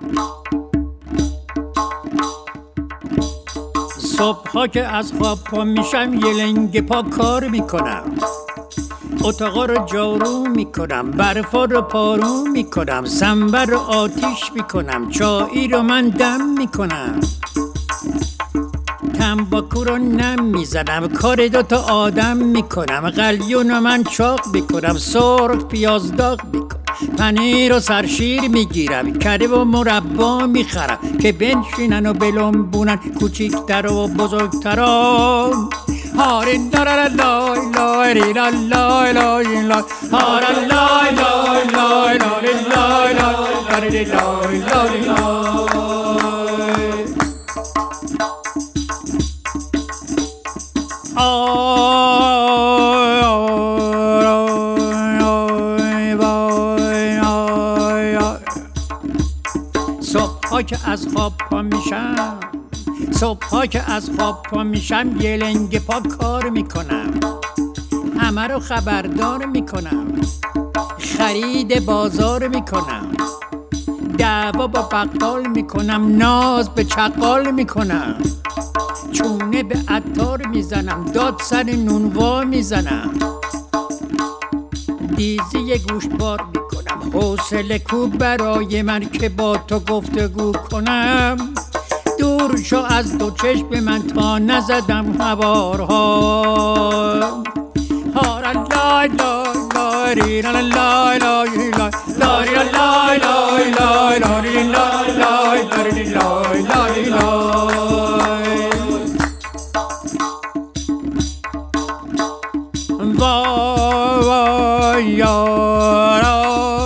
صبح‌ها که از خواب پا میشم یه لنگ پا کار میکنم، اتاقا رو جارو میکنم، برفا رو پارو میکنم، سنبر رو آتیش میکنم، چایی رو من دم میکنم، تنباکو رو نم میزنم، کار دوتا آدم میکنم، قلیون رو من چاق میکنم، سرخ پیاز داغ میکنم، پنیر و سرشیر میگیرم، کره و مربا میخرم که بنشینن و بلنبونن کوچیکتر و بزرگتران. هارین لای لای لای لای لای لای لای هارین لای لای لای لای لای لای لای لای. صبح‌ها که از خواب پا میشم، صبح‌ها که از خواب پا میشم یه لنگ پا کار میکنم، همه رو خبردار میکنم، خرید بازار میکنم، دعوا با بقال میکنم، ناز به چقال میکنم، چونه به عطار میزنم، داد سر نونوا میزنم، دیزی گوشتبار میکنم، حوصله کو برای من که با تو گفتگو کنم، دور شو از دو چشم من تا نزدم هوارها. هارا لای لای لای ریرا لای لای لای لای لای لای لای لای لای لای لای لای. وای یارا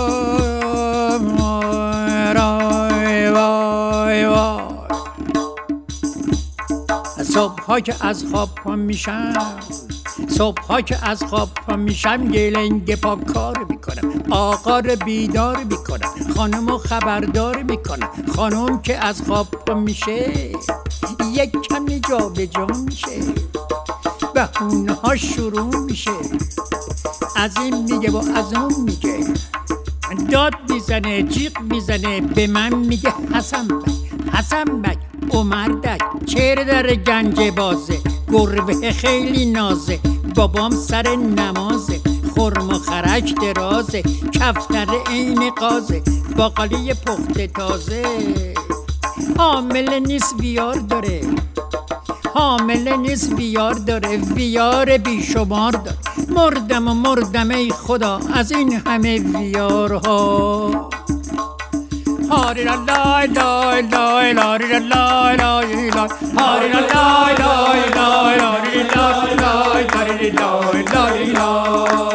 صبح‌ها که از خواب پا میشم، صبح‌ها که از خواب پا میشم یه لنگ پا کار میکنم، آقا رو بیدار میکنم، خانم رو خبردار میکنم، خانم که از خواب پا میشه یک کمی جا به جا میشه، بهونه ها شروع میشه، از این میگه و از اون میگه، داد میزنه جیغ میزنه، به من میگه حسن بک حسن بک عمر دک، چهره در گنج بازه، گربه خیلی نازه، بابام سر نمازه، خرم و خرک درازه، کفتر عین قازه، باقالی پخته تازه، حامل نیست ویار داره، حامل نیست ویار داره، ویار بیشمار داره، مردم و مردم ای خدا از این همه ویارها. هاری لای لای لای لای لای لای لای هاری لای لای لای لای لای لای لای لای